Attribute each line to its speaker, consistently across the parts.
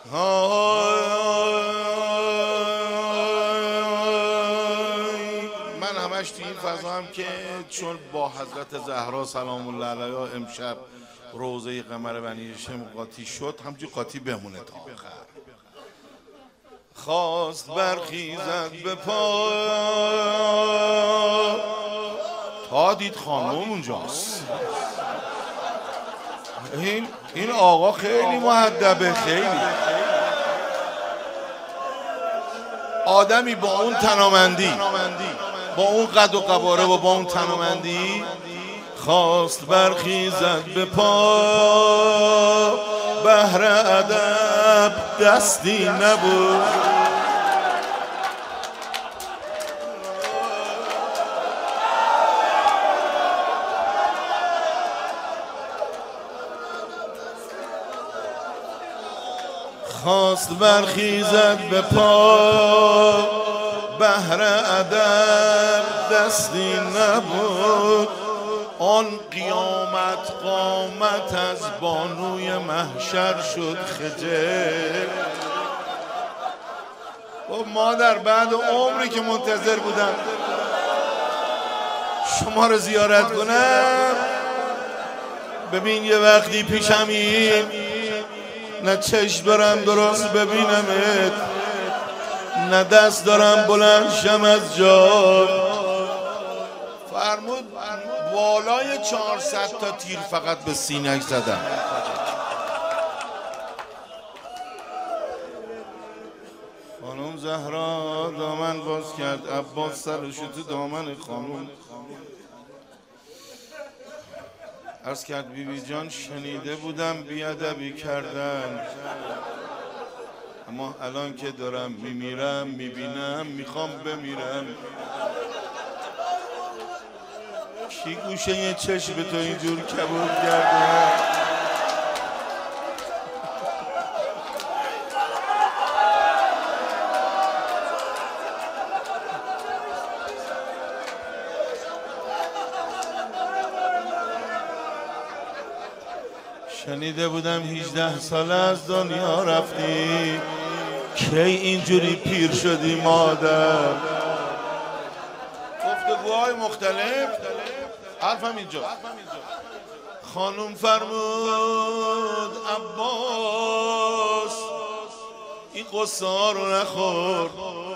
Speaker 1: من همش تو این فضا هم که چون با حضرت زهرا سلام الله علیها امشب روزه قمر بنی هاشم قاطی شد، همجور قاطی بمونه تا آخر. خواست برخیزد به پا تا دید خانم اونجاست. این آقا خیلی مؤدبه، خیلی آدمی با اون تنومندی، با اون قد و قواره و با اون تنومندی خواست برخیزد به پا، بهر ادب دستی نبود. خواست برخیزد به پا، بهر ادب دستی نبود. آن قیامت قامت از بانوی محشر شد خجل. و مادر بعد عمری که منتظر بودم شما رو زیارت کنم، ببین یه وقتی پیشمیم، نه چشم دارم درست ببینمت، نه دست دارم بلند شم از جا. فرمود بالای 400 تا تیر فقط به سینه‌اش زدم. خانم زهرا دامن باز کرد، عباس سرشو تو دامن خانم عرض کرد بیبی جان شنیده بودم بیادبی کردن، اما الان که دارم میمیرم میبینم میخوام بمیرم. کی گوشه یه چشم تو اینجور کبود کرده؟ شنیده بودم 18 ساله از دنیا رفتی، کی اینجوری پیر شدی مادر؟ گفتگوهای مختلف، حرفم اینجا. خانم فرمود عباس این قصه ها رو نخور،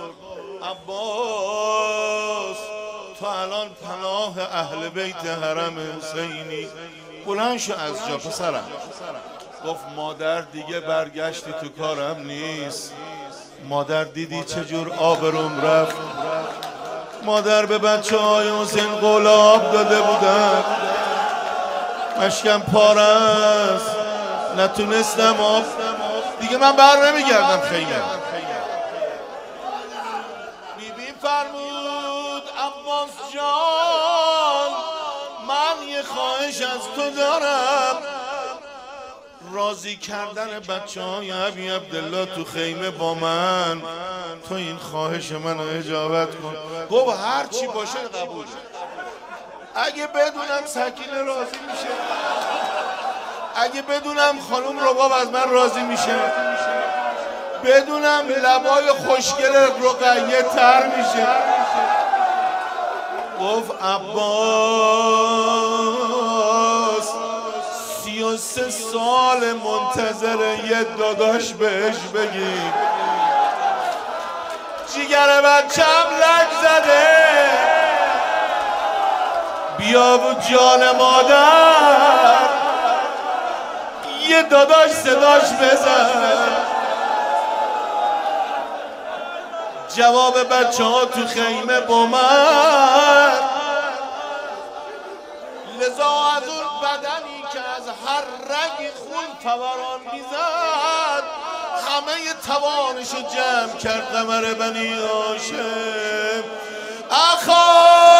Speaker 1: عباس تو الان پناه اهل بیت حرم حسینی، بلند شو از جا پسرم. گفت مادر دیگه برگشتی تو کارم نیست، مادر دیدی چجور آبروم رفت، مادر به بچه های حسین قلاب داده بودن، مشکم پاره است، نتونستم آب دیگه من بر نمیگردم خیمه. بیبی فرمود عباس جان من یه خواهش از تو دارم، راضی کردن بچه های ابی عبدالله تو خیمه با من، تو این خواهش منو اجابت کن. گفت هر چی باشه قبول. اگه بدونم سکینه راضی میشه، اگه بدونم خانم رباب از من راضی میشه، بدونم لبای خوشگل رقیه تر میشه. گفت عباس 33 سال منتظر یه داداش بهش بگی، جیگر بچم لک زده، بیا و جان مادر یه داداش صداش بزن. جواب بچه ها تو خیمه با من، لذا از اون بدنی که از هر رنگی خون فوران میزد همه توانشو جمع کرد قمر بنی هاشم.